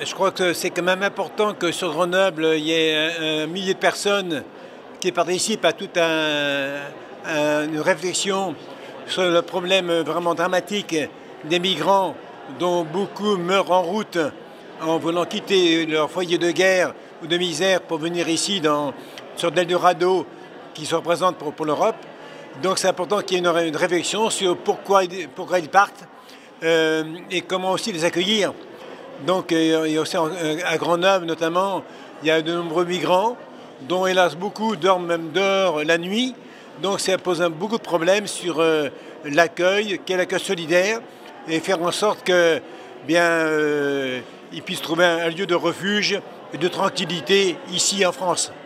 Je crois que c'est quand même important que sur Grenoble, il y ait un millier de personnes qui participent à toute une réflexion sur le problème vraiment dramatique des migrants dont beaucoup meurent en route en voulant quitter leur foyer de guerre ou de misère pour venir ici sur l'Eldorado qui se représente pour l'Europe. Donc c'est important qu'il y ait une réflexion sur pourquoi ils partent et comment aussi les accueillir. Donc il y a aussi à Grenoble notamment, il y a de nombreux migrants dont hélas beaucoup dorment même dehors la nuit. Donc ça pose beaucoup de problèmes sur l'accueil, quel accueil solidaire, et faire en sorte que ils puissent trouver un lieu de refuge et de tranquillité ici en France.